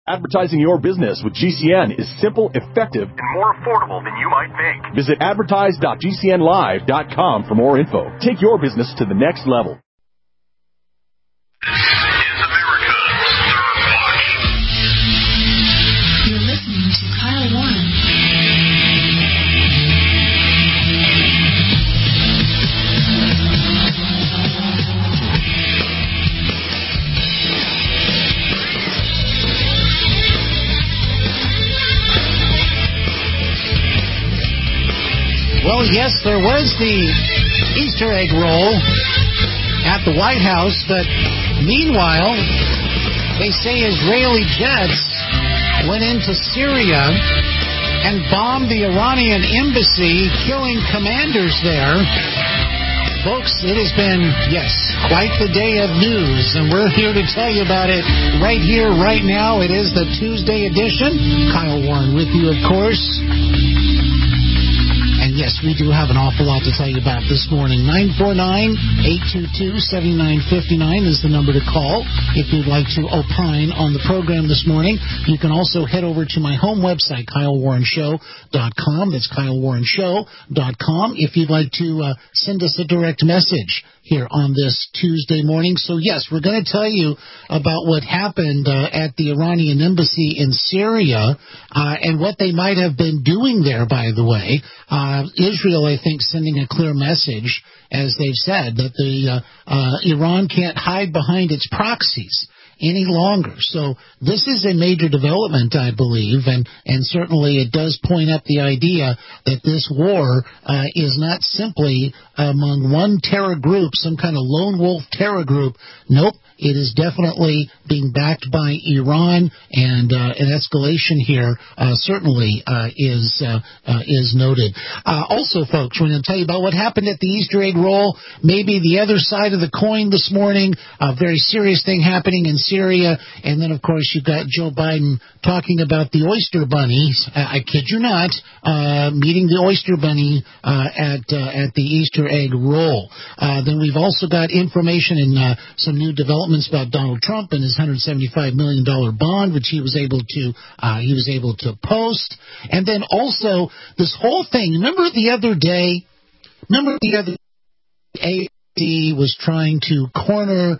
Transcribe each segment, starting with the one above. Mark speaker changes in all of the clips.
Speaker 1: Advertising your business with GCN is simple, effective, and more affordable than you might think. Visit advertise.gcnlive.com for more info. Take your business to the next level.
Speaker 2: You're listening to Kyle Warren.
Speaker 3: Well, yes, there was the Easter egg roll at the White House, but meanwhile, they say Israeli jets went into Syria and bombed the Iranian embassy, killing commanders there. Folks, it has been, yes, quite the day of news, and we're here to tell you about it right here, right now. It is the Tuesday edition. Kyle Warren with you, of course. And yes, we do have an awful lot to tell you about this morning. 949-822-7959 is the number to call if you'd like to opine on the program this morning. You can also head over to my home website, KyleWarrenShow.com. That's KyleWarrenShow.com if you'd like to send us a direct message here on this Tuesday morning. So, yes, we're going to tell you about what happened at the Iranian embassy in Syria and what they might have been doing there, by the way. Israel, I think, sending a clear message, as they've said, that Iran can't hide behind its proxies any longer. So this is a major development, I believe, and certainly it does point up the idea that this war is not simply among one terror group, some kind of lone wolf terror group. Nope. It is definitely being backed by Iran, and an escalation here certainly is noted. Also, folks, we're going to tell you about what happened at the Easter egg roll, maybe the other side of the coin this morning, a very serious thing happening in Syria, and then, of course, you've got Joe Biden talking about the Oyster Bunny. I kid you not, meeting the Oyster Bunny at the Easter egg roll. Then we've also got information and some new developments about Donald Trump and his $175 million bond, which he was able to post. And then also this whole thing. Remember the other day, AOC was trying to corner,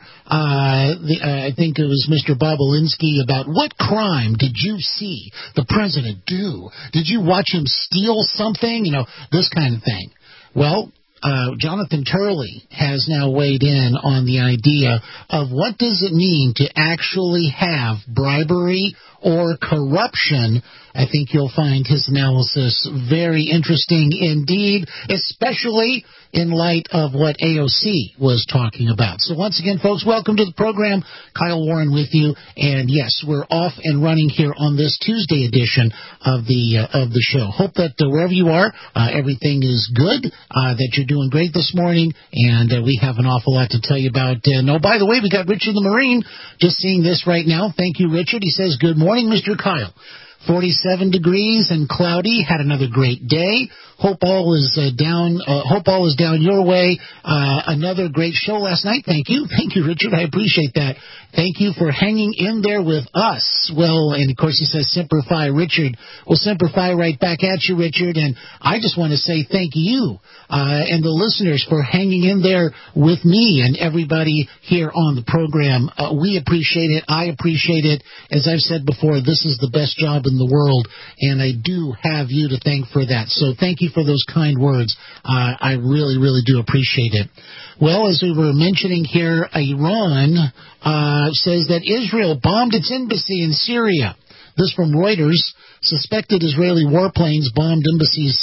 Speaker 3: I think it was Mr. Bobulinski, about what crime did you see the president do? Did you watch him steal something? You know, this kind of thing. Well, Jonathan Turley has now weighed in on the idea of what does it mean to actually have bribery or corruption. I think you'll find his analysis very interesting indeed, especially in light of what AOC was talking about. So once again, folks, welcome to the program. Kyle Warren with you. And yes, we're off and running here on this Tuesday edition of the show. Hope that wherever you are, everything is good, that you're doing great this morning, and we have an awful lot to tell you about. Oh, by the way, we got Richard the Marine just seeing this right now. Thank you, Richard. He says, good morning, Mr. Kyle. 47 degrees and cloudy. Had another great day. Hope all is down your way. Another great show last night. Thank you, Richard. I appreciate that. Thank you for hanging in there with us. Well, and of course he says Semper Fi, Richard. Well, Semper Fi right back at you, Richard. And I just want to say thank you and the listeners for hanging in there with me and everybody here on the program. We appreciate it. I appreciate it. As I've said before, this is the best job in the world, and I do have you to thank for that. So thank you for those kind words. I really, really do appreciate it. Well, as we were mentioning here, Iran says that Israel bombed its embassy in Syria. This from Reuters. Suspected Israeli warplanes bombed Iran's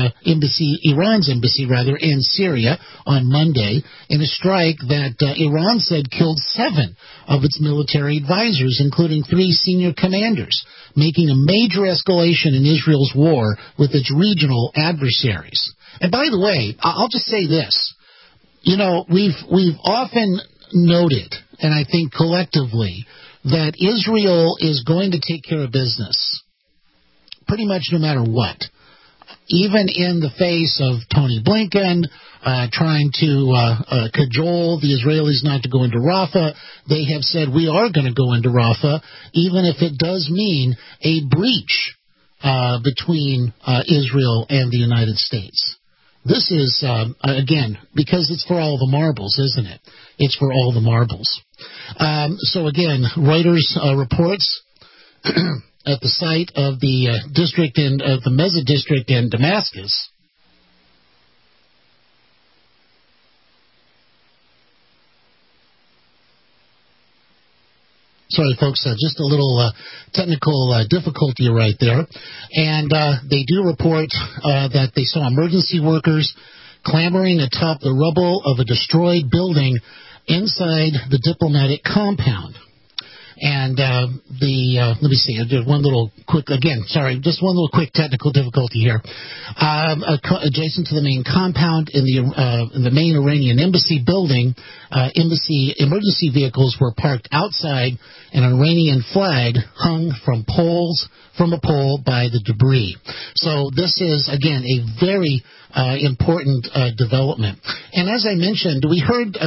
Speaker 3: embassy in Syria on Monday in a strike that Iran said killed 7 of its military advisors, including 3 senior commanders, making a major escalation in Israel's war with its regional adversaries. And by the way, I'll just say this. You know, we've often noted, and I think collectively, that Israel is going to take care of business pretty much no matter what. even in the face of Tony Blinken trying to cajole the Israelis not to go into Rafah, they have said we are going to go into Rafah, even if it does mean a breach between Israel and the United States. This is, again, because it's for all the marbles, isn't it? It's for all the marbles. So, again, Reuters reports at the site of the district in the Meza district in Damascus. Sorry, folks, just a little technical difficulty right there. And they do report that they saw emergency workers clambering atop the rubble of a destroyed building inside the diplomatic compound. And let me see, just one little quick technical difficulty here. Adjacent to the main compound in the main Iranian embassy building, emergency vehicles were parked outside, and an Iranian flag hung from a pole by the debris. So this is, again, a very important development. And as I mentioned, we heard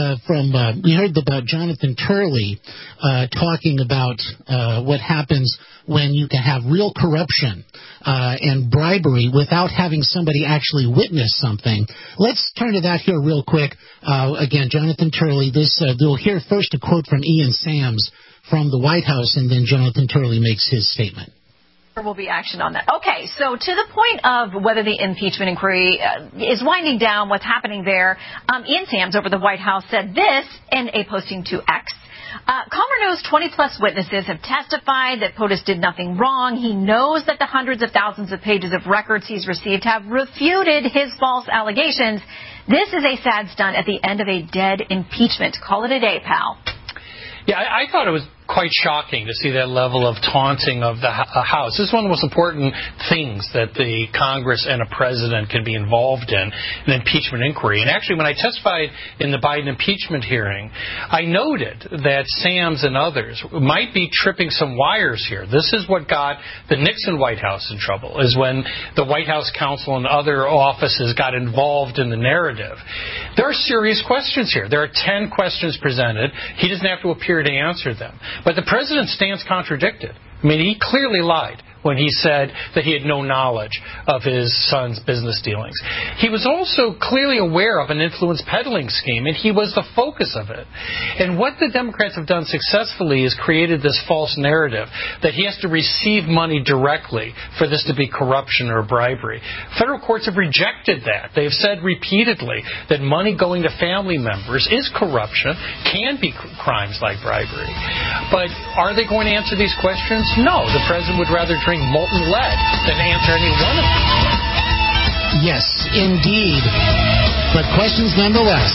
Speaker 3: about Jonathan Turley talking about what happens when you can have real corruption and bribery without having somebody actually witness something. Let's turn to that here real quick. Again, Jonathan Turley. We'll hear first a quote from Ian Sams from the White House, and then Jonathan Turley makes his statement.
Speaker 4: There will be action on that. Okay, so to the point of whether the impeachment inquiry is winding down, what's happening there, Ian Sams over the White House said this in a posting to X. Calmer knows 20-plus witnesses have testified that POTUS did nothing wrong. He knows that the hundreds of thousands of pages of records he's received have refuted his false allegations. This is a sad stunt at the end of a dead impeachment. Call it a day, pal.
Speaker 5: Yeah, I thought it was quite shocking to see that level of taunting of the House. This is one of the most important things that the Congress and a president can be involved in, an impeachment inquiry. And actually, when I testified in the Biden impeachment hearing, I noted that Sams and others might be tripping some wires here. This is what got the Nixon White House in trouble, is when the White House counsel and other offices got involved in the narrative. There are serious questions here. There are 10 questions presented. He doesn't have to appear to answer them. But the president's stance contradicted. I mean, he clearly lied when he said that he had no knowledge of his son's business dealings. He was also clearly aware of an influence peddling scheme, and he was the focus of it. And what the Democrats have done successfully is created this false narrative that he has to receive money directly for this to be corruption or bribery. Federal courts have rejected that. They've said repeatedly that money going to family members is corruption, can be crimes like bribery. But are they going to answer these questions? No. The president would rather drink molten lead than answer any one of them.
Speaker 3: Yes, indeed. But questions nonetheless.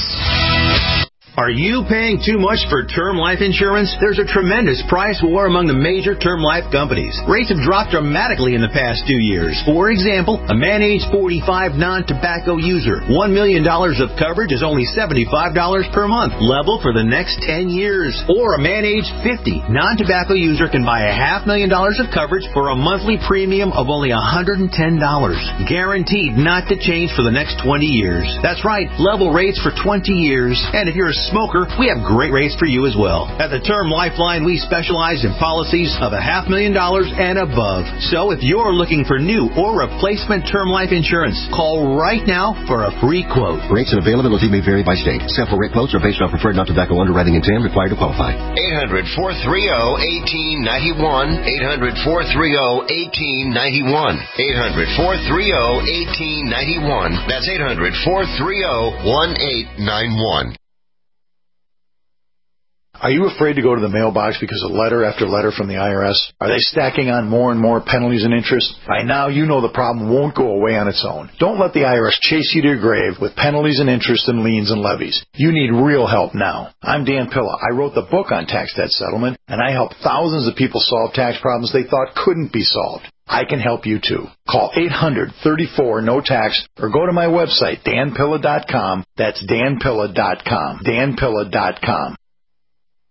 Speaker 6: Are you paying too much for term life insurance? There's a tremendous price war among the major term life companies. Rates have dropped dramatically in the past 2 years. For example, a man age 45 non-tobacco user, $1 million of coverage is only $75 per month, level for the next 10 years. Or a man age 50 non-tobacco user can buy $500,000 of coverage for a monthly premium of only $110, guaranteed not to change for the next 20 years. That's right, level rates for 20 years. And if you're a smoker, we have great rates for you as well. At the Term Lifeline, we specialize in policies of $500,000 and above. So if you're looking for new or replacement term life insurance, call right now for a free quote.
Speaker 7: Rates and availability may vary by state. Sample rate quotes are based on preferred non-tobacco underwriting and TAM required to qualify.
Speaker 8: 800-430-1891. 800-430-1891. 800-430-1891. That's 800-430-1891.
Speaker 9: Are you afraid to go to the mailbox because of letter after letter from the IRS? Are they stacking on more and more penalties and interest? By now, you know the problem won't go away on its own. Don't let the IRS chase you to your grave with penalties and interest and liens and levies. You need real help now. I'm Dan Pilla. I wrote the book on tax debt settlement, and I help thousands of people solve tax problems they thought couldn't be solved. I can help you too. Call 800-34-NO-TAX or go to my website, danpilla.com. That's danpilla.com. danpilla.com.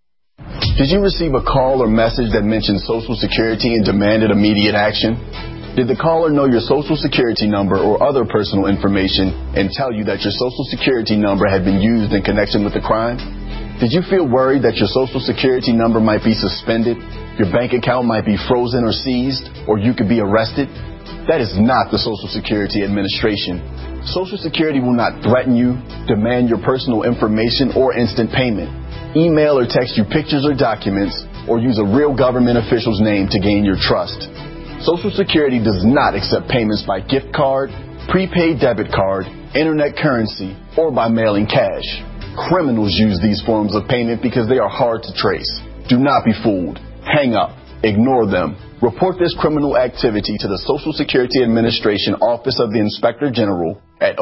Speaker 10: Did you receive a call or message that mentioned Social Security and demanded immediate action? Did the caller know your Social Security number or other personal information and tell you that your Social Security number had been used in connection with the crime? Did you feel worried that your Social Security number might be suspended, your bank account might be frozen or seized, or you could be arrested? That is not the Social Security Administration. Social Security will not threaten you, demand your personal information, or instant payment, email or text you pictures or documents, or use a real government official's name to gain your trust. Social Security does not accept payments by gift card, prepaid debit card, internet currency, or by mailing cash. Criminals use these forms of payment because they are hard to trace. Do not be fooled. Hang up. Ignore them. Report this criminal activity to the Social Security Administration Office of the Inspector General at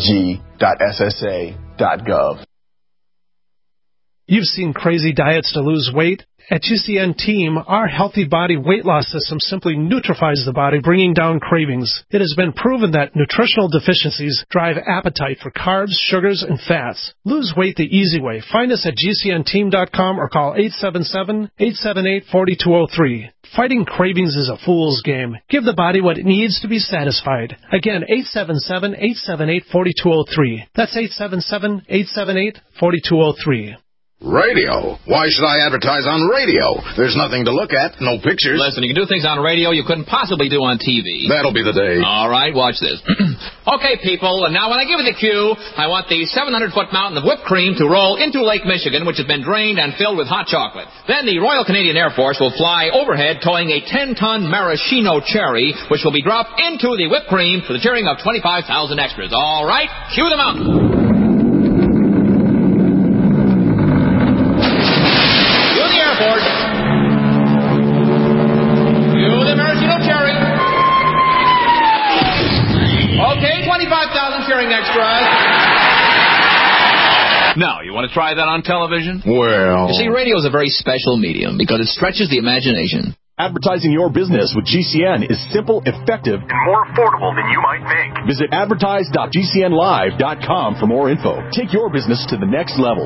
Speaker 10: oig.ssa.gov.
Speaker 11: You've seen crazy diets to lose weight. At GCN Team, our healthy body weight loss system simply neutralizes the body, bringing down cravings. It has been proven that nutritional deficiencies drive appetite for carbs, sugars, and fats. Lose weight the easy way. Find us at GCNteam.com or call 877-878-4203. Fighting cravings is a fool's game. Give the body what it needs to be satisfied. Again, 877-878-4203. That's 877-878-4203.
Speaker 12: Radio? Why should I advertise on radio? There's nothing to look at, no pictures.
Speaker 13: Listen, you can do things on radio you couldn't possibly do on TV.
Speaker 12: That'll be the day.
Speaker 13: All right, watch this. Okay, people, and now when I give you the cue, I want the 700-foot mountain of whipped cream to roll into Lake Michigan, which has been drained and filled with hot chocolate. Then the Royal Canadian Air Force will fly overhead towing a 10-ton maraschino cherry, which will be dropped into the whipped cream for the cheering of 25,000 extras. All right, cue the mountain. Okay, 25,000 cheering extras. Now, you want to try that on television?
Speaker 12: Well...
Speaker 13: You see, radio is a very special medium because it stretches the imagination.
Speaker 1: Advertising your business with GCN is simple, effective, and more affordable than you might think. Visit advertise.gcnlive.com for more info. Take your business to the next level.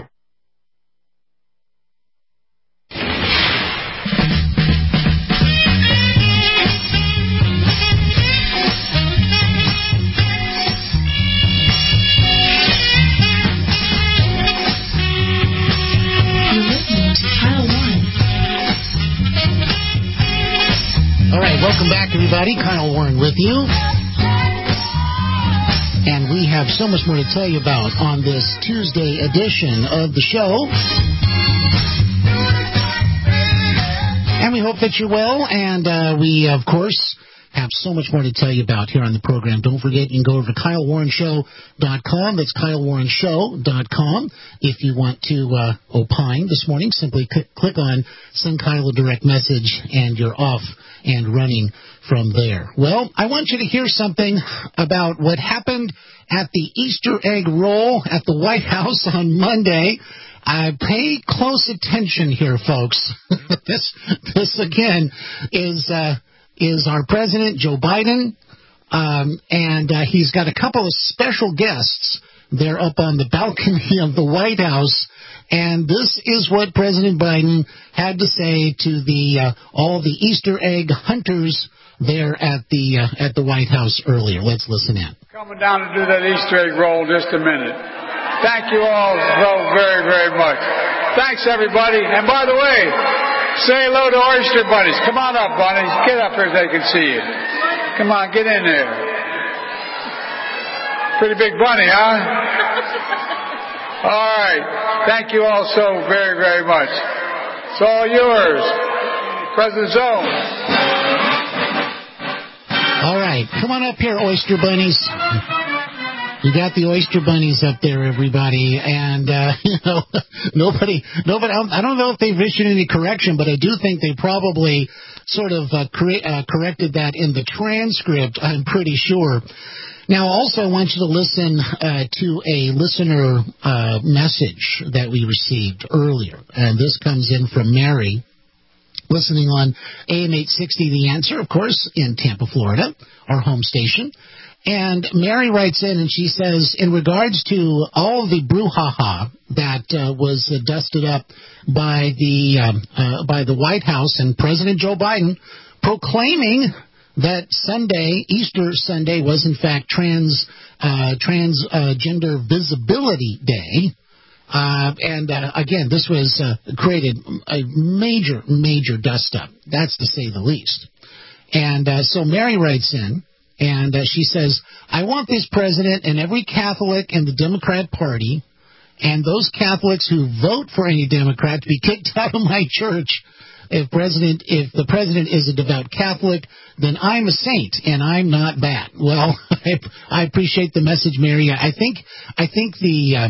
Speaker 3: All right, welcome back, everybody. Kyle Warren with you. And we have so much more to tell you about on this Tuesday edition of the show. And we hope that you're well. And we, of course, have so much more to tell you about here on the program. Don't forget, you can go over to KyleWarrenShow.com. That's KyleWarrenShow.com. If you want to opine this morning, simply click on Send Kyle a Direct Message, and you're off and running from there. Well, I want you to hear something about what happened at the Easter egg roll at the White House on Monday. Pay close attention here, folks. This again is our president, Joe Biden, and he's got a couple of special guests there up on the balcony of the White House. And this is what President Biden had to say to all the Easter egg hunters there at the White House earlier. Let's listen in.
Speaker 14: Coming down to do that Easter egg roll in just a minute. Thank you all so very, very much. Thanks, everybody. And by the way, say hello to oyster bunnies. Come on up, bunnies. Get up here so they can see you. Come on, get in there. Pretty big bunny, huh? All right. Thank you all so very, very much. It's all yours. President Zone. All
Speaker 3: right. Come on up here, oyster bunnies. You got the oyster bunnies up there, everybody, and nobody. I don't know if they've issued any correction, but I do think they probably sort of corrected that in the transcript. I'm pretty sure. Now, also, I want you to listen to a listener message that we received earlier, and this comes in from Mary, listening on AM 860 The Answer, of course, in Tampa, Florida, our home station. And Mary writes in and she says, in regards to all the brouhaha that was dusted up by the White House and President Joe Biden proclaiming that Sunday, Easter Sunday, was in fact Transgender Visibility Day. Again, this was created a major dust-up. That's to say the least. And so Mary writes in, and she says, I want this president and every Catholic in the Democrat Party and those Catholics who vote for any Democrat to be kicked out of my church. If the president is a devout Catholic, then I'm a saint and I'm not that. Well, I appreciate the message, Mary. I think the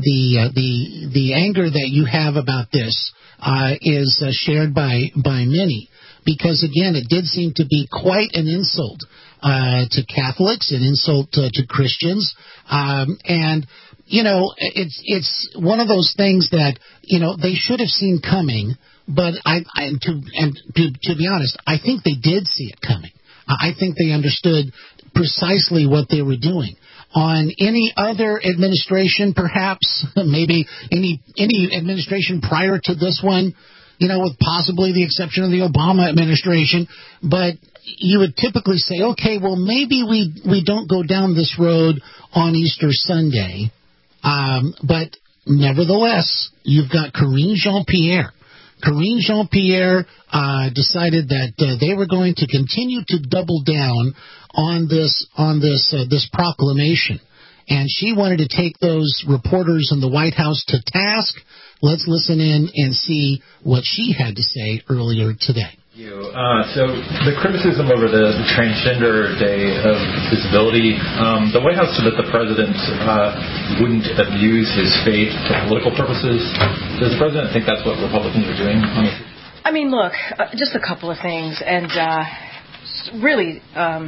Speaker 3: anger that you have about this is shared by many, because again, it did seem to be quite an insult to Catholics, an insult to Christians, and you know, it's one of those things that they should have seen coming. But to be honest, I think they did see it coming. I think they understood precisely what they were doing. On any other administration, perhaps, maybe any administration prior to this one, with possibly the exception of the Obama administration, but you would typically say, okay, well, maybe we don't go down this road on Easter Sunday. But nevertheless, you've got Karine Jean-Pierre. Karine Jean-Pierre decided that they were going to continue to double down on this proclamation, and she wanted to take those reporters in the White House to task. Let's listen in and see what she had to say earlier today.
Speaker 15: So the criticism over the Transgender Day of Visibility, the White House said that the president wouldn't abuse his faith for political purposes. Does the president think that's what Republicans are doing?
Speaker 16: I mean, look, just a couple of things, and really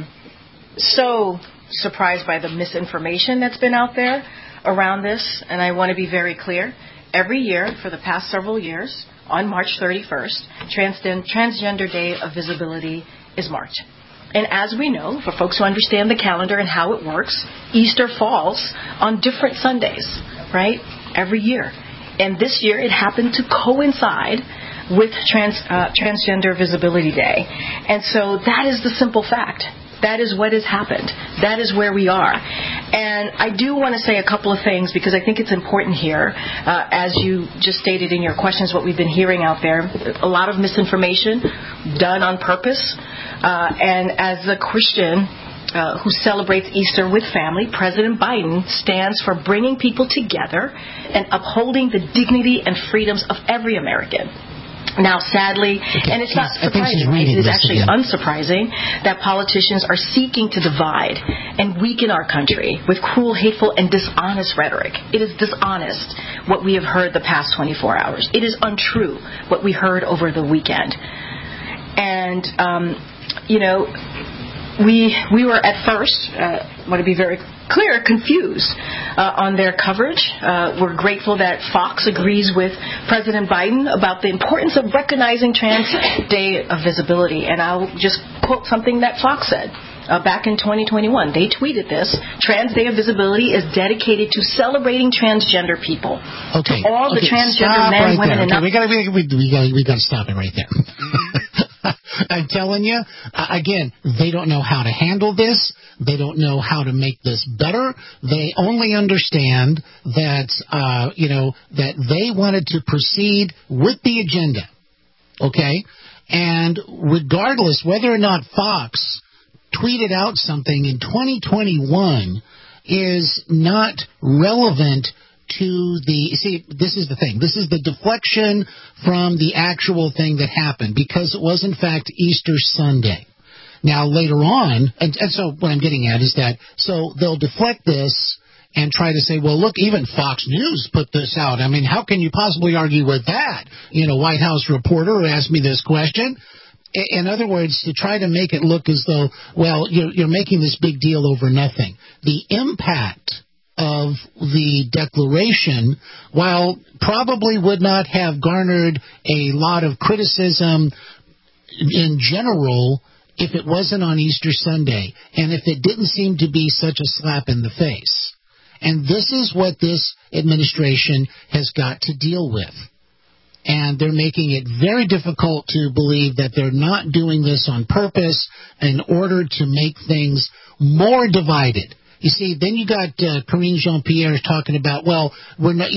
Speaker 16: so surprised by the misinformation that's been out there around this, and I want to be very clear. Every year for the past several years, on March 31st, Transgender Day of Visibility is marked. And as we know, for folks who understand the calendar and how it works, Easter falls on different Sundays, right, every year. And this year it happened to coincide with Transgender Visibility Day. And so that is the simple fact. That is what has happened. That is where we are. And I do want to say a couple of things, because I think it's important here. As you just stated in your questions, what we've been hearing out there, a lot of misinformation done on purpose. And as a Christian who celebrates Easter with family, President Biden stands for bringing people together and upholding the dignity and freedoms of every American. Now, sadly, and it's not surprising, it is actually unsurprising that politicians are seeking to divide and weaken our country with cruel, hateful, and dishonest rhetoric. It is dishonest what we have heard the past 24 hours. It is untrue what we heard over the weekend. And, we were at first, want to be very clear, confused on their coverage. We're grateful that Fox agrees with President Biden about the importance of recognizing Trans Day of Visibility. And I'll just quote something that Fox said. Back in 2021, they tweeted this: Trans Day of Visibility is dedicated to celebrating transgender people.
Speaker 3: Okay.
Speaker 16: To all the transgender men, women, and
Speaker 3: we got to stop it right there. I'm telling you, again, they don't know how to handle this. They don't know how to make this better. They only understand that, that they wanted to proceed with the agenda. Okay? And regardless whether or not Fox tweeted out something in 2021 is not relevant to this is the thing. This is the deflection from the actual thing that happened, because it was, in fact, Easter Sunday. Now, later on, and so what I'm getting at is that, so they'll deflect this and try to say, well, look, even Fox News put this out. I mean, how can you possibly argue with that? White House reporter who asked me this question. In other words, to try to make it look as though, well, you're making this big deal over nothing. The impact of the declaration, while probably would not have garnered a lot of criticism in general if it wasn't on Easter Sunday, and if it didn't seem to be such a slap in the face. And this is what this administration has got to deal with. and they're making it very difficult to believe that they're not doing this on purpose in order to make things more divided. You see, then you got Karine Jean-Pierre talking about, well, we're not,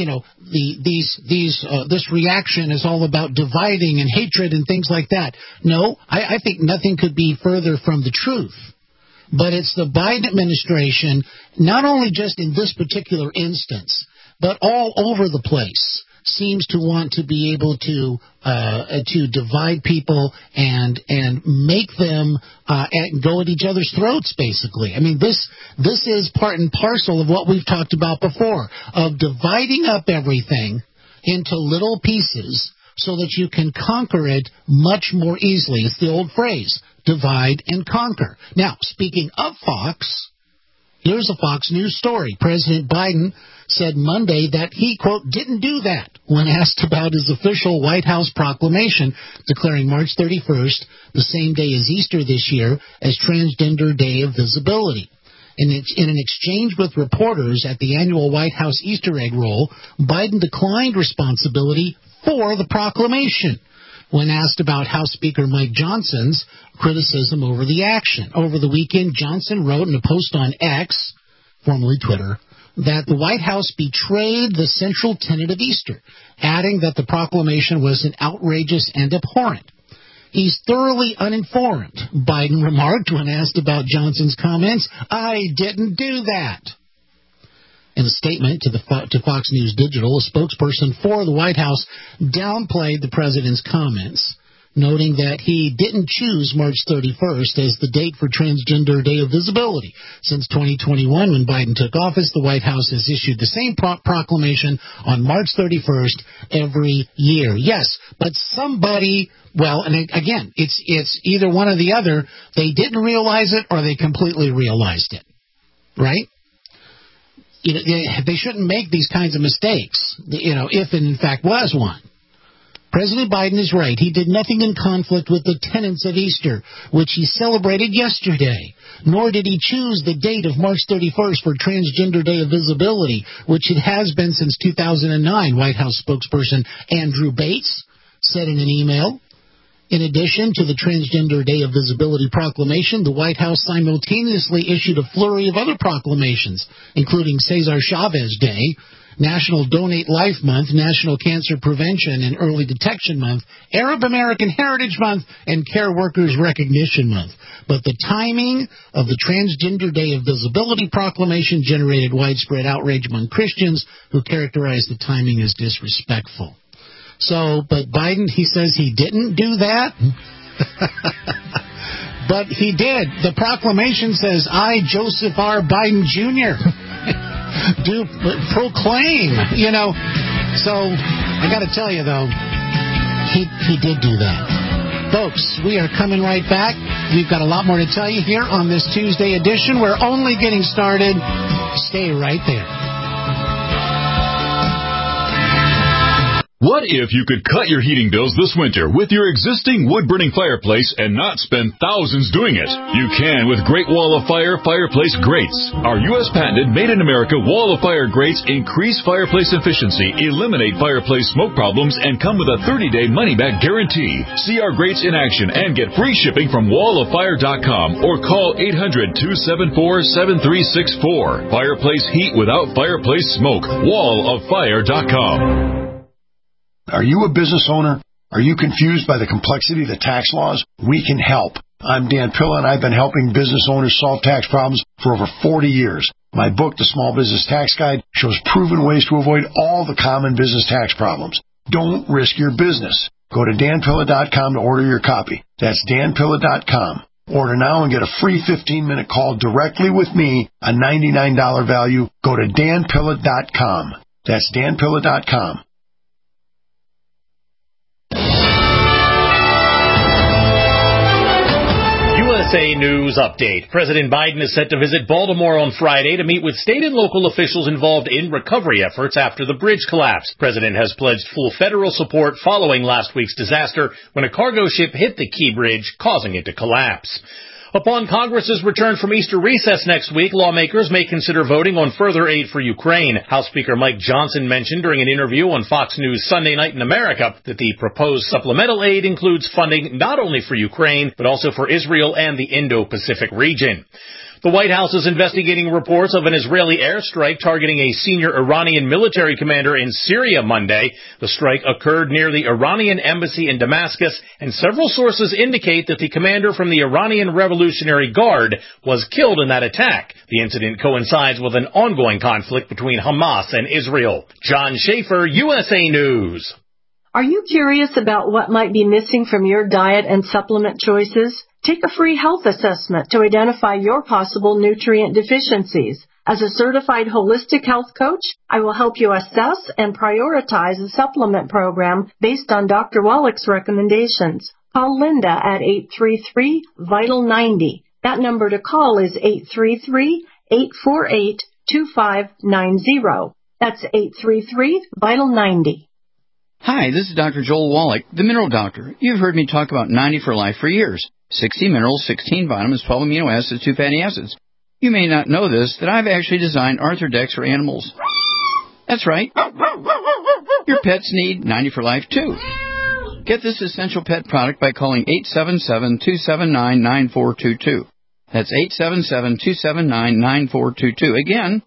Speaker 3: this reaction is all about dividing and hatred and things like that. No, I think nothing could be further from the truth. But it's the Biden administration, not only just in this particular instance, but all over the place, seems to want to be able to divide people and make them go at each other's throats, basically. I mean, this is part and parcel of what we've talked about before, of dividing up everything into little pieces so that you can conquer it much more easily. It's the old phrase, divide and conquer. Now, speaking of Fox, here's a Fox News story. President Biden said Monday that he, quote, didn't do that when asked about his official White House proclamation declaring March 31st, the same day as Easter this year, as Transgender Day of Visibility. In an exchange with reporters at the annual White House Easter egg roll, Biden declined responsibility for the proclamation. When asked about House Speaker Mike Johnson's criticism over the action. Over the weekend, Johnson wrote in a post on X, formerly Twitter, that the White House betrayed the central tenet of Easter, adding that the proclamation was an outrageous and abhorrent. He's thoroughly uninformed, Biden remarked when asked about Johnson's comments. I didn't do that. In a statement to Fox News Digital, a spokesperson for the White House downplayed the president's comments, noting that he didn't choose March 31st as the date for Transgender Day of Visibility. Since 2021, when Biden took office, the White House has issued the same proclamation on March 31st every year. Yes, but somebody, well, and again, it's either one or the other. They didn't realize it or they completely realized it, right? They shouldn't make these kinds of mistakes, if it in fact was one. President Biden is right. He did nothing in conflict with the tenets of Easter, which he celebrated yesterday. Nor did he choose the date of March 31st for Transgender Day of Visibility, which it has been since 2009, White House spokesperson Andrew Bates said in an email. In addition to the Transgender Day of Visibility proclamation, the White House simultaneously issued a flurry of other proclamations, including Cesar Chavez Day, National Donate Life Month, National Cancer Prevention and Early Detection Month, Arab American Heritage Month, and Care Workers Recognition Month. But the timing of the Transgender Day of Visibility proclamation generated widespread outrage among Christians who characterized the timing as disrespectful. So, but Biden, he says he didn't do that. But he did. The proclamation says, I, Joseph R. Biden Jr., do proclaim, So, I got to tell you, though, he did do that. Folks, we are coming right back. We've got a lot more to tell you here on this Tuesday edition. We're only getting started. Stay right there.
Speaker 1: What if you could cut your heating bills this winter with your existing wood-burning fireplace and not spend thousands doing it? You can with Great Wall of Fire fireplace grates. Our U.S. patented made-in-America Wall of Fire grates increase fireplace efficiency, eliminate fireplace smoke problems, and come with a 30-day money-back guarantee. See our grates in action and get free shipping from walloffire.com or call 800-274-7364. Fireplace heat without fireplace smoke. walloffire.com.
Speaker 9: Are you a business owner? Are you confused by the complexity of the tax laws? We can help. I'm Dan Pilla, and I've been helping business owners solve tax problems for over 40 years. My book, The Small Business Tax Guide, shows proven ways to avoid all the common business tax problems. Don't risk your business. Go to danpilla.com to order your copy. That's danpilla.com. Order now and get a free 15-minute call directly with me, a $99 value. Go to danpilla.com. That's danpilla.com.
Speaker 17: USA News Update. President Biden is set to visit Baltimore on Friday to meet with state and local officials involved in recovery efforts after the bridge collapse. President has pledged full federal support following last week's disaster when a cargo ship hit the Key Bridge, causing it to collapse. Upon Congress's return from Easter recess next week, lawmakers may consider voting on further aid for Ukraine. House Speaker Mike Johnson mentioned during an interview on Fox News Sunday Night in America that the proposed supplemental aid includes funding not only for Ukraine, but also for Israel and the Indo-Pacific region. The White House is investigating reports of an Israeli airstrike targeting a senior Iranian military commander in Syria Monday. The strike occurred near the Iranian embassy in Damascus, and several sources indicate that the commander from the Iranian Revolutionary Guard was killed in that attack. The incident coincides with an ongoing conflict between Hamas and Israel. John Schaefer, USA News.
Speaker 18: Are you curious about what might be missing from your diet and supplement choices? Take a free health assessment to identify your possible nutrient deficiencies. As a certified holistic health coach, I will help you assess and prioritize a supplement program based on Dr. Wallach's recommendations. Call Linda at 833-VITAL-90. That number to call is 833-848-2590. That's 833-VITAL-90.
Speaker 19: Hi, this is Dr. Joel Wallach, the Mineral Doctor. You've heard me talk about 90 for Life for years. 60 minerals, 16 vitamins, 12 amino acids, 2 fatty acids. You may not know this, that I've actually designed Arthrodex for animals. That's right. Your pets need 90 for Life, too. Get this essential pet product by calling 877-279-9422. That's 877-279-9422. Again,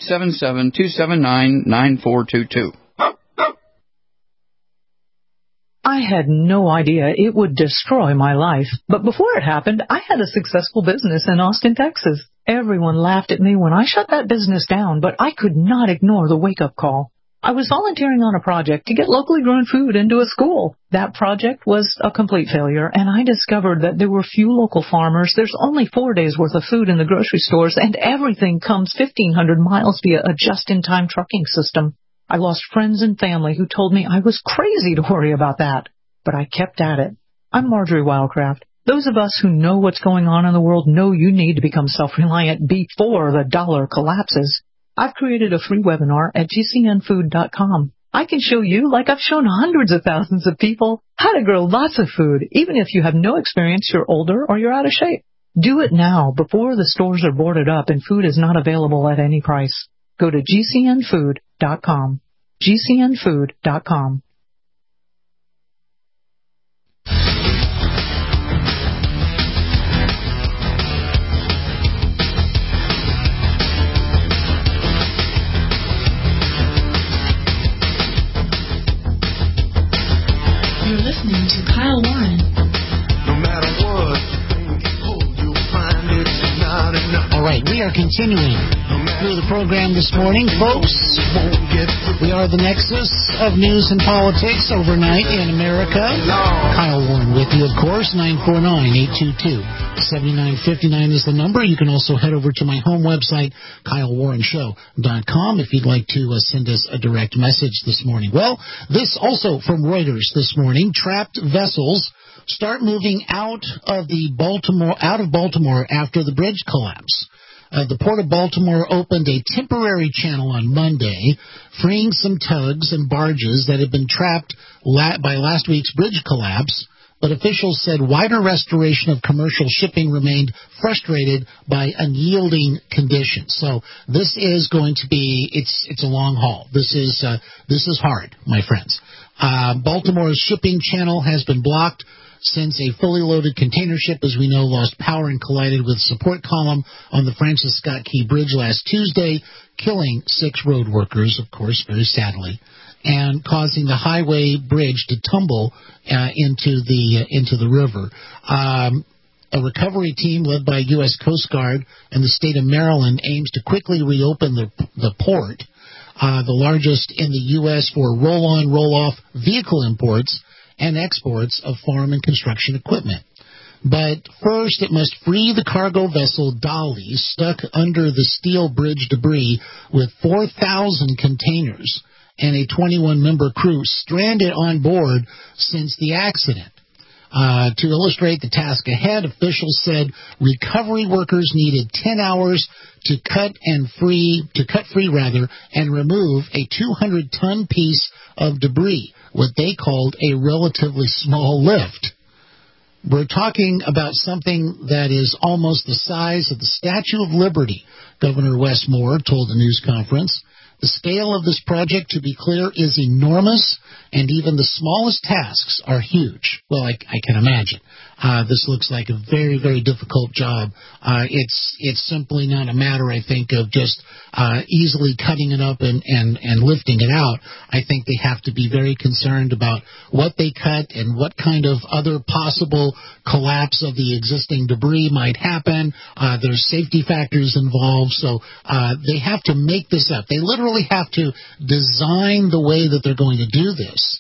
Speaker 19: 877-279-9422.
Speaker 20: I had no idea it would destroy my life. But before it happened, I had a successful business in Austin, Texas. Everyone laughed at me when I shut that business down, but I could not ignore the wake-up call. I was volunteering on a project to get locally grown food into a school. That project was a complete failure, and I discovered that there were few local farmers. There's only 4 days' worth of food in the grocery stores, and everything comes 1,500 miles via a just-in-time trucking system. I lost friends and family who told me I was crazy to worry about that. But I kept at it. I'm Marjorie Wildcraft. Those of us who know what's going on in the world know you need to become self-reliant before the dollar collapses. I've created a free webinar at gcnfood.com. I can show you, like I've shown hundreds of thousands of people, how to grow lots of food, even if you have no experience, you're older, or you're out of shape. Do it now before the stores are boarded up and food is not available at any price. Go to gcnfood.com. gcnfood.com.
Speaker 2: You're listening to Kyle Warren.
Speaker 21: No matter what you'll find it's not enough.
Speaker 3: All right, we are continuing through the program this morning, folks. We are the nexus of news and politics overnight in America. Kyle Warren with you, of course. 949-822-7959 is the number. You can also head over to my home website, KyleWarrenShow.com, if you'd like to send us a direct message this morning. Well, this also from Reuters this morning. Trapped vessels start moving out of Baltimore after the bridge collapse. The Port of Baltimore opened a temporary channel on Monday, freeing some tugs and barges that had been trapped by last week's bridge collapse, but officials said wider restoration of commercial shipping remained frustrated by unyielding conditions. So this is going to be, it's a long haul. This is hard, my friends. Baltimore's shipping channel has been blocked since a fully loaded container ship, as we know, lost power and collided with support column on the Francis Scott Key Bridge last Tuesday, killing 6 road workers, of course, very sadly, and causing the highway bridge to tumble into the river. A recovery team led by U.S. Coast Guard and the state of Maryland aims to quickly reopen the port, the largest in the U.S. for roll-on, roll-off vehicle imports and exports of farm and construction equipment. But first, it must free the cargo vessel Dolly, stuck under the steel bridge debris with 4,000 containers and a 21-member crew stranded on board since the accident. To illustrate the task ahead, officials said recovery workers needed 10 hours to cut free and remove a 200-ton piece of debris, what they called a relatively small lift. We're talking about something that is almost the size of the Statue of Liberty, Governor Wes Moore told the news conference. The scale of this project, to be clear, is enormous, and even the smallest tasks are huge. Well, I can imagine. This looks like a very, very difficult job. It's simply not a matter, I think, of just easily cutting it up and lifting it out. I think they have to be very concerned about what they cut and what kind of other possible collapse of the existing debris might happen. There's safety factors involved, so they have to make this up. They literally have to design the way that they're going to do this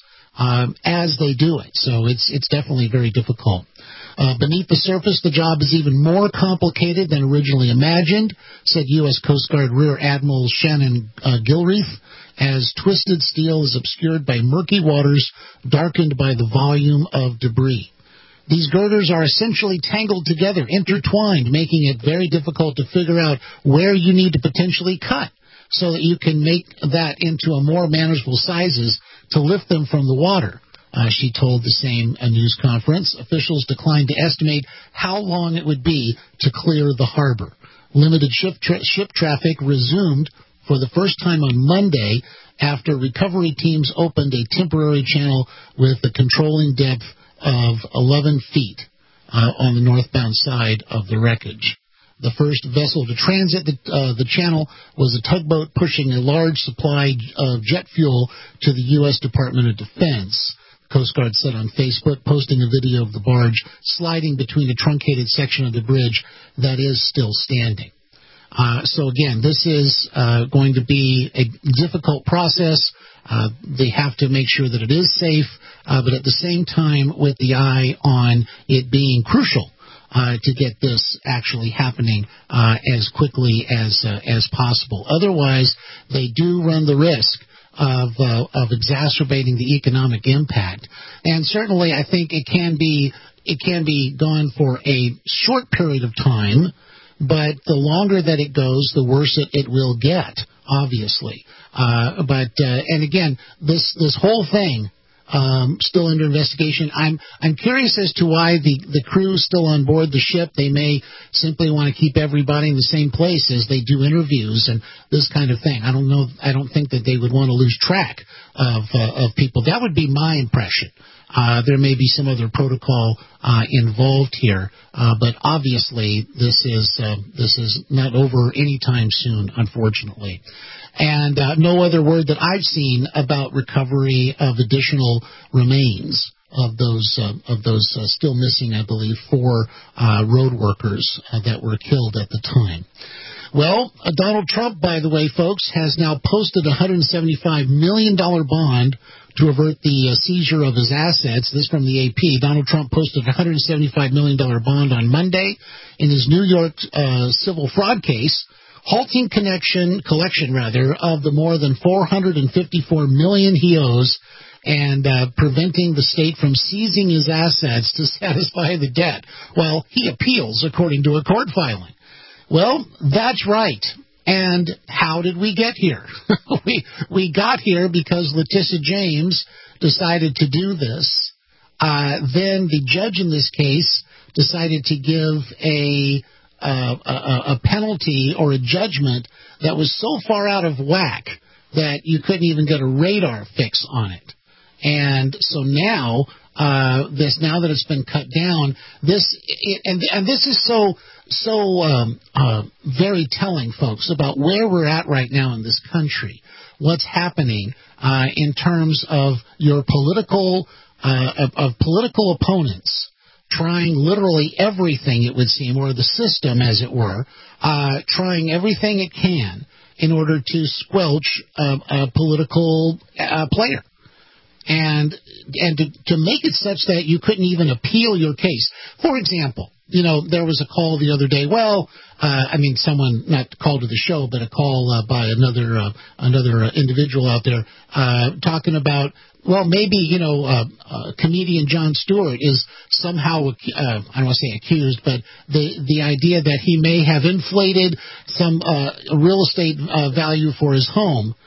Speaker 3: as they do it. So it's definitely very difficult. Beneath the surface, the job is even more complicated than originally imagined, said U.S. Coast Guard Rear Admiral Shannon Gilreath, as twisted steel is obscured by murky waters darkened by the volume of debris. These girders are essentially tangled together, intertwined, making it very difficult to figure out where you need to potentially cut so that you can make that into a more manageable sizes to lift them from the water. She told the same news conference. Officials declined to estimate how long it would be to clear the harbor. Limited ship traffic resumed for the first time on Monday after recovery teams opened a temporary channel with a controlling depth of 11 feet on the northbound side of the wreckage. The first vessel to transit the channel was a tugboat pushing a large supply of jet fuel to the U.S. Department of Defense. Coast Guard said on Facebook, posting a video of the barge sliding between a truncated section of the bridge that is still standing. So again, this is going to be a difficult process. They have to make sure that it is safe, but at the same time with the eye on it being crucial to get this actually happening as quickly as possible. Otherwise, they do run the risk of exacerbating the economic impact. And certainly I think it can be gone for a short period of time, but the longer that it goes, the worse it will get, obviously. And again, this whole thing still under investigation. I'm curious as to why the crew is still on board the ship. They may simply want to keep everybody in the same place as they do interviews and this kind of thing. I don't know. I don't think that they would want to lose track of people. That would be my impression. There may be some other protocol involved here, but obviously this is not over anytime soon, unfortunately. And no other word that I've seen about recovery of additional remains of those still missing, I believe, 4 road workers that were killed at the time. Well, Donald Trump, by the way, folks, has now posted a $175 million bond to avert the seizure of his assets. This from the AP. Donald Trump posted a $175 million bond on Monday in his New York civil fraud case, halting collection of the more than $454 million he owes and preventing the state from seizing his assets to satisfy the debt while he appeals, according to a court filing. Well, that's right. And how did we get here? we got here because Letitia James decided to do this. Then the judge in this case decided to give a penalty or a judgment that was so far out of whack that you couldn't even get a radar fix on it. And so now, now that it's been cut down, this is so very telling, folks, about where we're at right now in this country. What's happening in terms of your political opponents trying literally everything, it would seem, or the system, as it were, trying everything it can in order to squelch a political player. And to make it such that you couldn't even appeal your case. For example, there was a call the other day. Well, someone not called to the show, but a call by another individual out there talking about, well, maybe comedian Jon Stewart is somehow I don't want to say accused, but the idea that he may have inflated some real estate value for his home.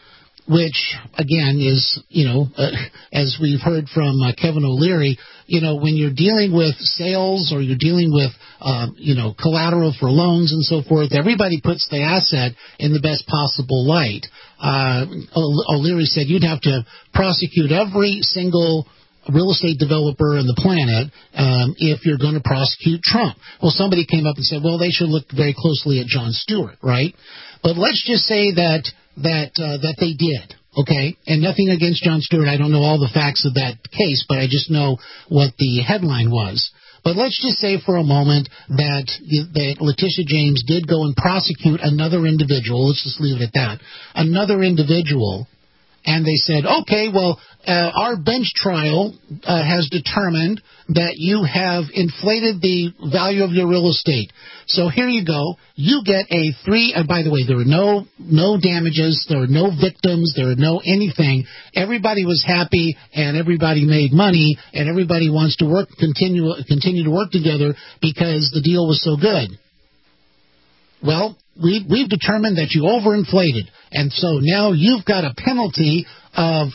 Speaker 3: which, again, is, as we've heard from Kevin O'Leary, when you're dealing with sales or you're dealing with, collateral for loans and so forth, everybody puts the asset in the best possible light. O'Leary said you'd have to prosecute every single real estate developer on the planet if you're going to prosecute Trump. Well, somebody came up and said, well, they should look very closely at Jon Stewart, right? But let's just say that they did, okay? And nothing against Jon Stewart. I don't know all the facts of that case, but I just know what the headline was. But let's just say for a moment that Letitia James did go and prosecute another individual. Let's just leave it at that. Another individual. And they said, okay, well, our bench trial has determined that you have inflated the value of your real estate. So here you go. You get a by the way, there were no damages. There were no victims. There were no anything. Everybody was happy and everybody made money and everybody wants to continue to work together because the deal was so good. Well, we've determined that you overinflated, and so now you've got a penalty of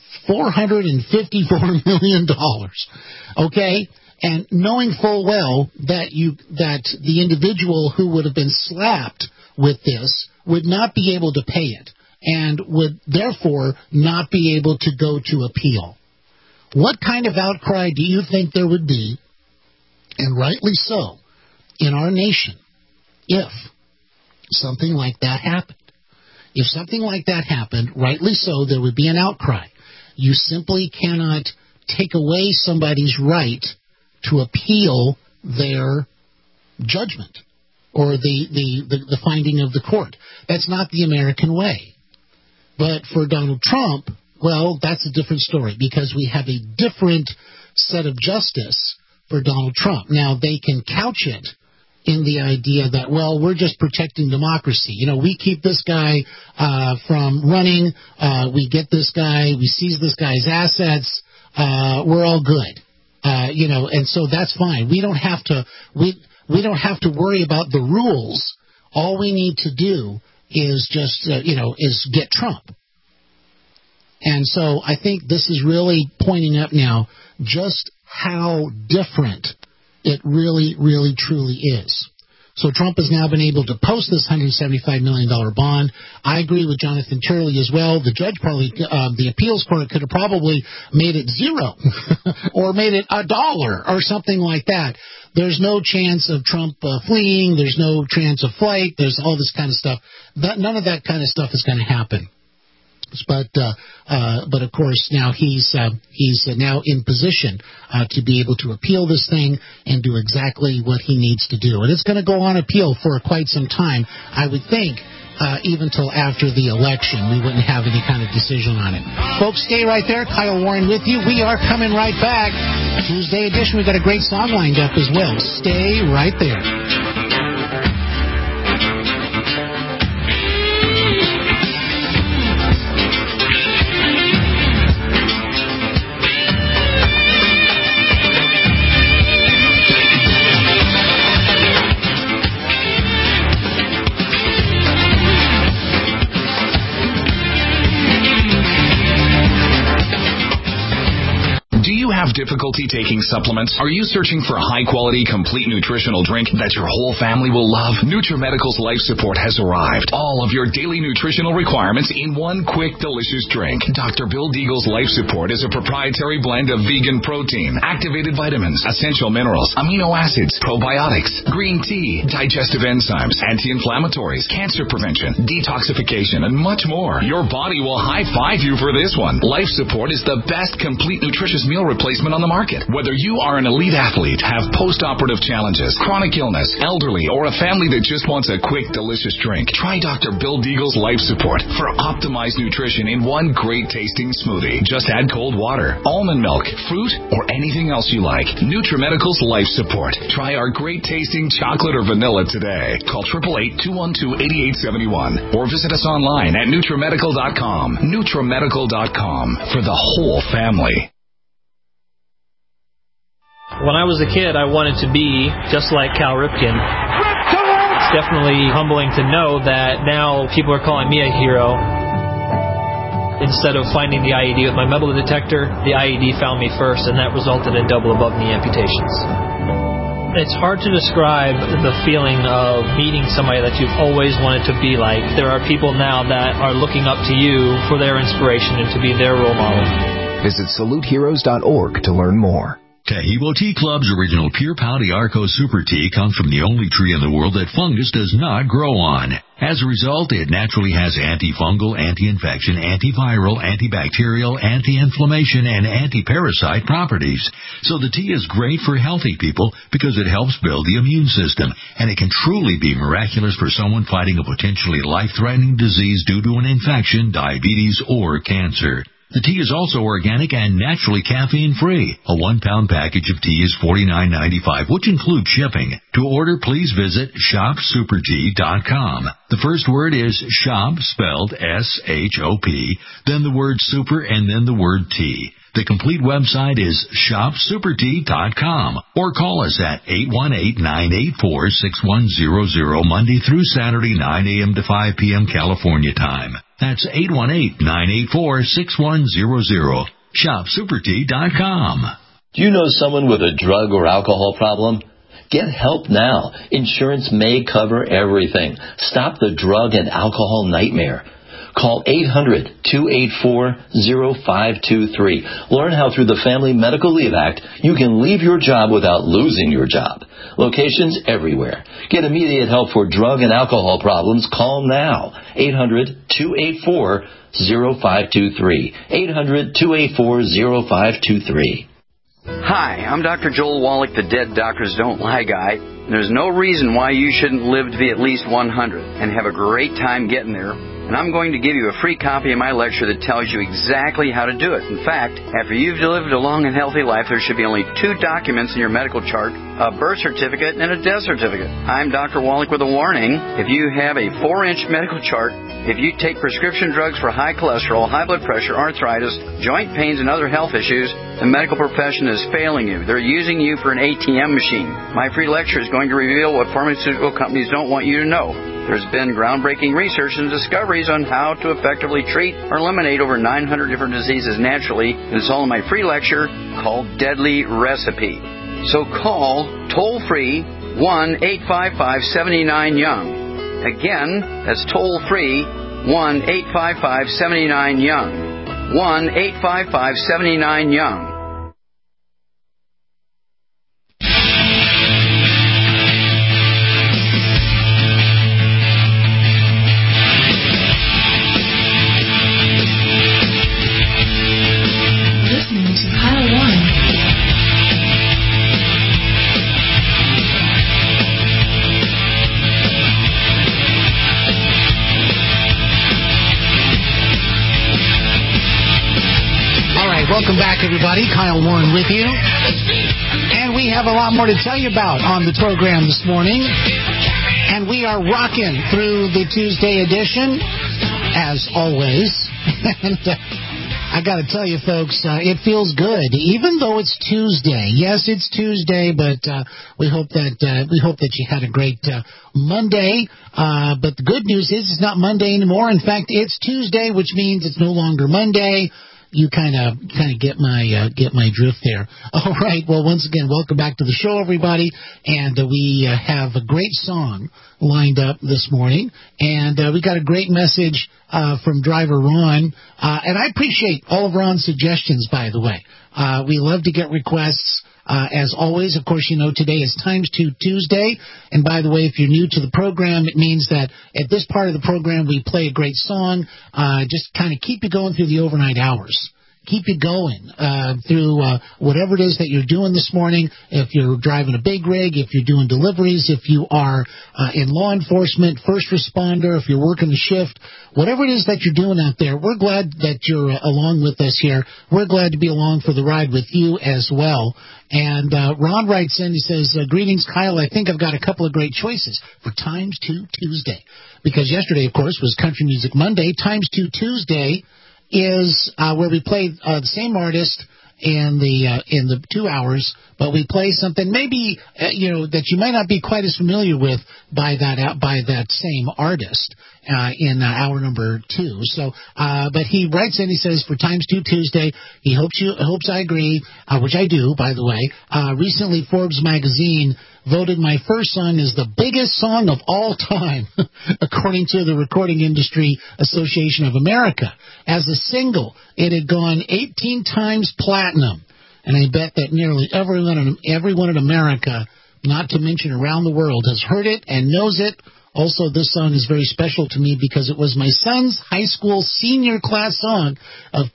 Speaker 3: $454 million, okay? And knowing full well that the individual who would have been slapped with this would not be able to pay it and would therefore not be able to go to appeal. What kind of outcry do you think there would be, and rightly so, in our nation if something like that happened? If something like that happened, rightly so, there would be an outcry. You simply cannot take away somebody's right to appeal their judgment or the finding of the court. That's not the American way. But for Donald Trump, well, that's a different story because we have a different set of justice for Donald Trump. Now, they can couch it in the idea that, well, we're just protecting democracy. We keep this guy from running. We get this guy. We seize this guy's assets. We're all good. And so that's fine. We don't have to. We don't have to worry about the rules. All we need to do is just is get Trump. And so I think this is really pointing up now just how different it really, really, truly is. So Trump has now been able to post this $175 million bond. I agree with Jonathan Turley as well. The judge probably, the appeals court could have probably made it $0 or made it $1 or something like that. There's no chance of Trump fleeing. There's no chance of flight. There's all this kind of stuff. None of that kind of stuff is going to happen. But of course now he's now in position to be able to appeal this thing and do exactly what he needs to do. And it's going to go on appeal for quite some time. I would think even till after the election we wouldn't have any kind of decision on it. Folks, stay right there. Kyle Warren with you. We are coming right back. Tuesday edition. We've got a great song lined up as well. Stay right there.
Speaker 4: Have difficulty taking supplements? Are you searching for a high-quality, complete nutritional drink that your whole family will love? NutriMedical's Life Support has arrived. All of your daily nutritional requirements in one quick, delicious drink. Dr. Bill Deagle's Life Support is a proprietary blend of vegan protein, activated vitamins, essential minerals, amino acids, probiotics, green tea, digestive enzymes, anti-inflammatories, cancer prevention, detoxification, and much more. Your body will high-five you for this one. Life Support is the best complete nutritious meal replacement on the market. Whether you are an elite athlete, have post-operative challenges, chronic illness, elderly, or a family that just wants a quick, delicious drink, try Dr. Bill Deagle's Life Support for optimized nutrition in one great tasting smoothie. Just add cold water, almond milk, fruit, or anything else you like. NutriMedical's Life Support. Try our great tasting chocolate or vanilla today. Call 888-212-8871 or visit us online at NutriMedical.com. NutriMedical.com for the whole family.
Speaker 22: When I was a kid, I wanted to be just like Cal Ripken. It's definitely humbling to know that now people are calling me a hero. Instead of finding the IED with my metal detector, the IED found me first, and that resulted in double above-knee amputations. It's hard to describe the feeling of meeting somebody that you've always wanted to be like. There are people now that are looking up to you for their inspiration and to be their role model.
Speaker 5: Visit SaluteHeroes.org to learn more.
Speaker 1: Taheebo Tea Club's original Pure Pau Arco Super Tea comes from the only tree in the world that fungus does not grow on. As a result, it naturally has antifungal, anti-infection, antiviral, antibacterial, anti-inflammation, and anti-parasite properties. So the tea is great for healthy people because it helps build the immune system, and it can truly be miraculous for someone fighting a potentially life-threatening disease due to an infection, diabetes, or cancer. The tea is also organic and naturally caffeine-free. A 1-pound package of tea is $49.95, which includes shipping. To order, please visit shopsupertea.com. The first word is shop, spelled S-H-O-P, then the word super, and then the word tea. The complete website is shopsupertea.com, or call us at 818-984-6100 Monday through Saturday, 9 a.m. to 5 p.m. California time. That's 818-984-6100. Shopsupertea.com.
Speaker 6: Do you know someone with a drug or alcohol problem? Get help now. Insurance may cover everything. Stop the drug and alcohol nightmare. Call 800-284-0523. Learn how through the Family Medical Leave Act you can leave your job without losing your job. Locations everywhere. Get immediate help for drug and alcohol problems. Call now. 800-284-0523. 800-284-0523.
Speaker 19: Hi, I'm Dr. Joel Wallach, the Dead Doctors Don't Lie guy. There's no reason why you shouldn't live to be at least 100 and have a great time getting there. And I'm going to give you a free copy of my lecture that tells you exactly how to do it. In fact, after you've lived a long and healthy life, there should be only 2 documents in your medical chart, a birth certificate and a death certificate. I'm Dr. Wallach with a warning. If you have a 4-inch medical chart, if you take prescription drugs for high cholesterol, high blood pressure, arthritis, joint pains, and other health issues, the medical profession is failing you. They're using you for an ATM machine. My free lecture is going to reveal what pharmaceutical companies don't want you to know. There's been groundbreaking research and discoveries on how to effectively treat or eliminate over 900 different diseases naturally. It's all in my free lecture called Deadly Recipe. So call toll-free 1-855-79-YOUNG. Again, that's toll-free 1-855-79-YOUNG. 1-855-79-YOUNG.
Speaker 3: Welcome back, everybody. Kyle Warren with you. And we have a lot more to tell you about on the program this morning. And we are rocking through the Tuesday edition, as always. And I got to tell you, folks, it feels good, even though it's Tuesday. Yes, it's Tuesday, but we hope that you had a great Monday. But the good news is it's not Monday anymore. In fact, it's Tuesday, which means it's no longer Monday. You kind of get my drift there. All right. Well, once again, welcome back to the show, everybody. And we have a great song lined up this morning, and we got a great message from driver Ron. And I appreciate all of Ron's suggestions, by the way. We love to get requests. As always, of course, you know, today is Times 2 Tuesday. And by the way, if you're new to the program, it means that at this part of the program, we play a great song, just kind of keep you going through the overnight hours. Keep you going through whatever it is that you're doing this morning. If you're driving a big rig, if you're doing deliveries, if you are in law enforcement, first responder, if you're working the shift, whatever it is that you're doing out there, we're glad that you're along with us here. We're glad to be along for the ride with you as well. And Ron writes in, he says, greetings, Kyle. I think I've got a couple of great choices for Times 2 Tuesday. Because yesterday, of course, was Country Music Monday. Times 2 Tuesday is where we play the same artist in the 2 hours, but we play something maybe that you might not be quite as familiar with by that same artist in hour number 2. So, but he writes in. He says for Times 2 Tuesday, he hopes I agree, which I do, by the way. Recently, Forbes magazine voted my first song as the biggest song of all time, according to the Recording Industry Association of America. As a single, it had gone 18 times platinum, and I bet that nearly everyone in America, not to mention around the world, has heard it and knows it. Also, this song is very special to me because it was my son's high school senior class song of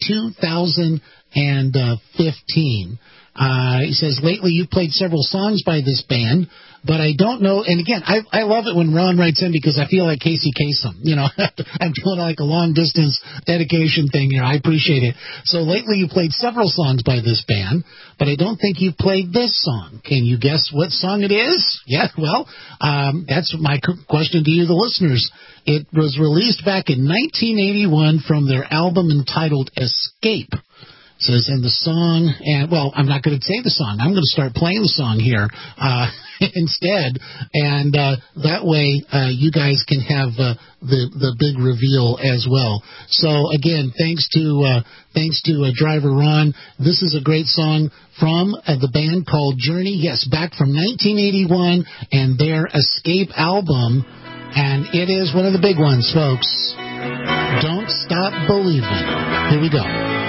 Speaker 3: 2015. He says, lately you've played several songs by this band, but I don't know. And again, I love it when Ron writes in because I feel like Casey Kasem. I'm doing like a long distance dedication thing here. I appreciate it. So lately you played several songs by this band, but I don't think you've played this song. Can you guess what song it is? Yeah, well, that's my question to you, the listeners. It was released back in 1981 from their album entitled Escape. Says in the song, and well, I'm not going to say the song. I'm going to start playing the song here instead, and that way you guys can have the big reveal as well. So again, thanks to Driver Ron. This is a great song from the band called Journey. Yes, back from 1981 and their Escape album, and it is one of the big ones, folks. Don't Stop Believing. Here we go.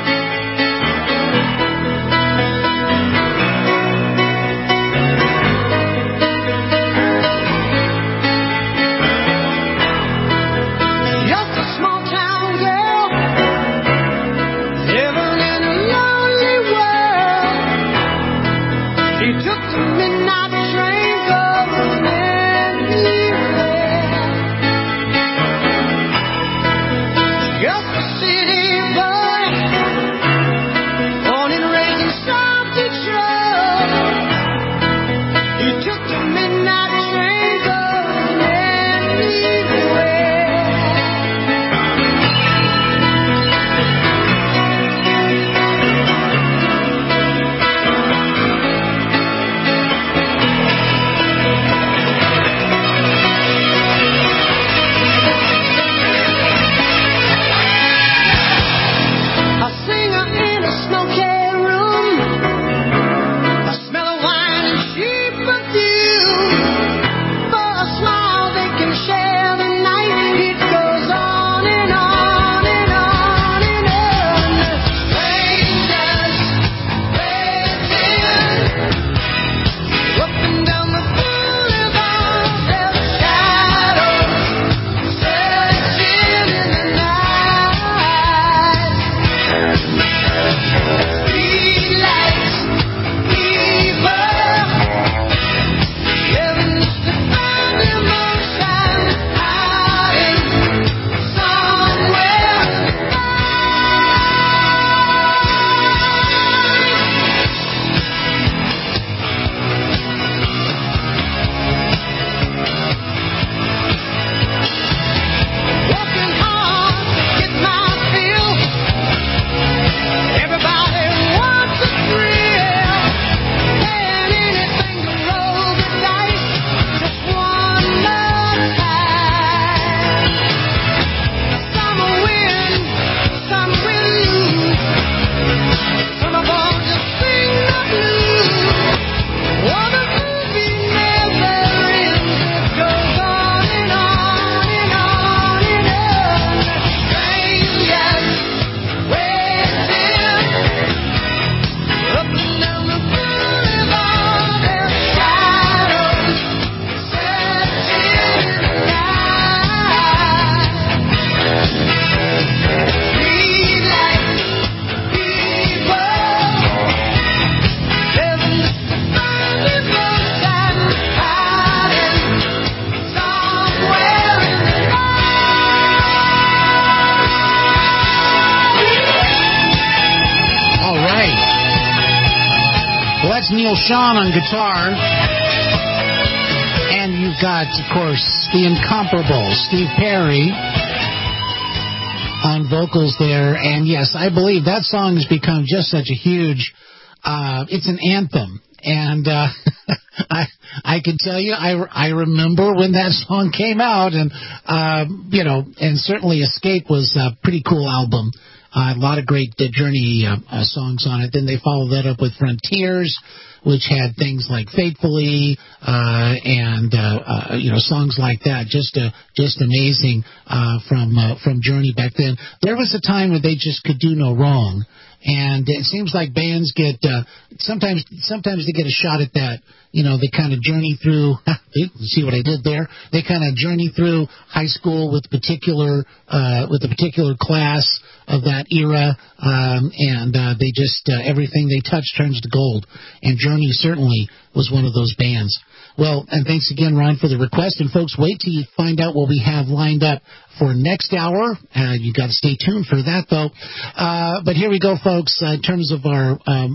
Speaker 3: Neil Schon on guitar. And you've got, of course, the incomparable Steve Perry on vocals there. And yes, I believe that song has become just such a huge, it's an anthem. And I can tell you, I remember when that song came out, and and certainly Escape was a pretty cool album. A lot of great Journey songs on it. Then they followed that up with Frontiers, which had things like Faithfully and songs like that. Just amazing from Journey back then. There was a time when they just could do no wrong. And it seems like bands get sometimes they get a shot at that. They kind of journey through. See what I did there? They kind of journey through high school with a particular class of that era, and they just everything they touch turns to gold. And Journey certainly was one of those bands. Well, and thanks again, Ron, for the request. And folks, wait till you find out what we have lined up for next hour. You got to stay tuned for that, though. But here we go, folks. In terms of our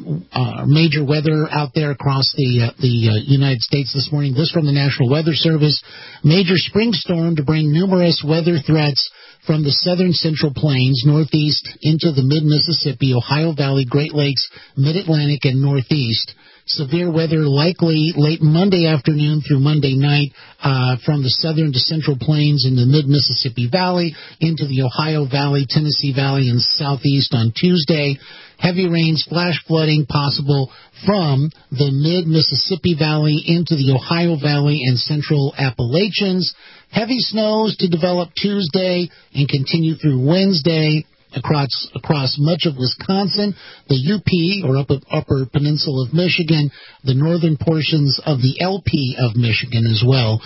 Speaker 3: major weather out there across the United States this morning, this from the National Weather Service: major spring storm to bring numerous weather threats from the southern central plains, northeast into the mid-Mississippi, Ohio Valley, Great Lakes, mid-Atlantic, and northeast. Severe weather likely late Monday afternoon through Monday night from the southern to central plains in the mid-Mississippi Valley into the Ohio Valley, Tennessee Valley, and southeast on Tuesday. Heavy rains, flash flooding possible from the mid-Mississippi Valley into the Ohio Valley and central Appalachians. Heavy snows to develop Tuesday and continue through Wednesday across much of Wisconsin, the UP, or upper peninsula of Michigan, the northern portions of the LP of Michigan as well.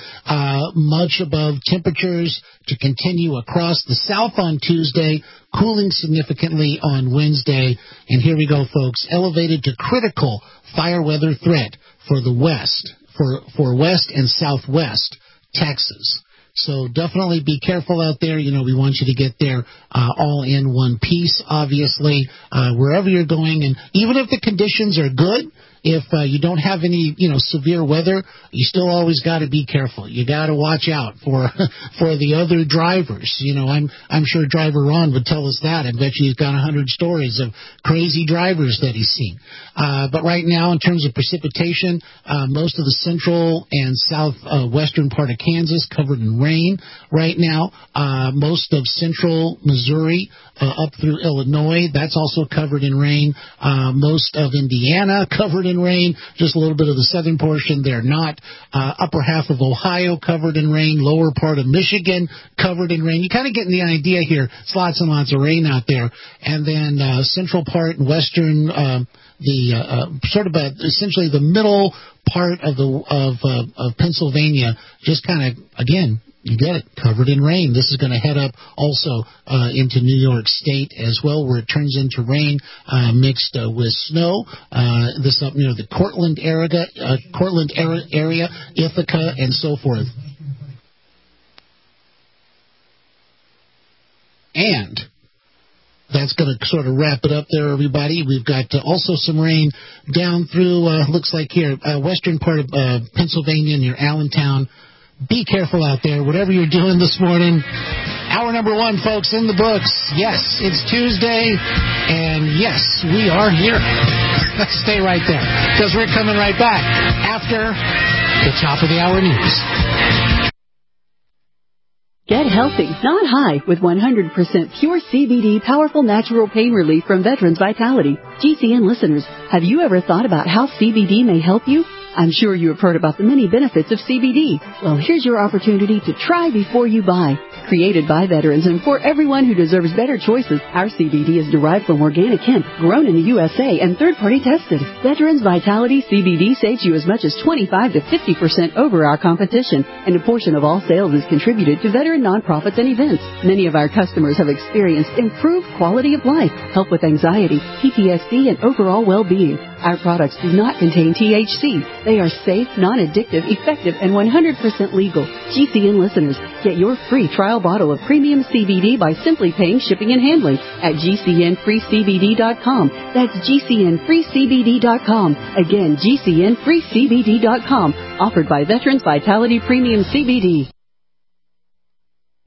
Speaker 3: Much above temperatures to continue across the south on Tuesday, cooling significantly on Wednesday. And here we go, folks. Elevated to critical fire weather threat for the west, for west and southwest Texas. So definitely be careful out there. We want you to get there all in one piece, obviously, wherever you're going. And even if the conditions are good, if you don't have any, severe weather, you still always got to be careful. You got to watch out for the other drivers. I'm sure Driver Ron would tell us that. I bet you he's got 100 stories of crazy drivers that he's seen. But right now, in terms of precipitation, most of the central and southwestern part of Kansas covered in rain right now. Most of central Missouri up through Illinois, that's also covered in rain. Most of Indiana covered in rain. Just a little bit of the southern portion there not. Upper half of Ohio covered in rain. Lower part of Michigan covered in rain. You kind of getting the idea here. It's lots and lots of rain out there. And then central part and western, essentially the middle part of Pennsylvania, just kind of, again, you get it, covered in rain. This is going to head up also into New York State as well, where it turns into rain mixed with snow. This up near the Cortland area, Ithaca, and so forth. And that's going to sort of wrap it up there, everybody. We've got also some rain down through, looks like here, western part of Pennsylvania near Allentown. Be careful out there, whatever you're doing this morning. Hour number 1, folks, in the books. Yes, it's Tuesday, and yes, we are here. Stay right there, because we're coming right back after the top of the hour news.
Speaker 7: Get healthy, not high, with 100% pure CBD powerful natural pain relief from Veterans Vitality. GCN listeners, have you ever thought about how CBD may help you? I'm sure you have heard about the many benefits of CBD. Well, here's your opportunity to try before you buy. Created by veterans and for everyone who deserves better choices, our CBD is derived from organic hemp, grown in the USA, and third-party tested. Veterans Vitality CBD saves you as much as 25 to 50% over our competition, and a portion of all sales is contributed to veteran nonprofits and events. Many of our customers have experienced improved quality of life, help with anxiety, PTSD, and overall well-being. Our products do not contain THC. They are safe, non-addictive, effective, and 100% legal. GCN listeners, get your free trial bottle of premium CBD by simply paying shipping and handling at GCNFreeCBD.com. That's GCNFreeCBD.com. Again, GCNFreeCBD.com. Offered by Veterans Vitality Premium CBD.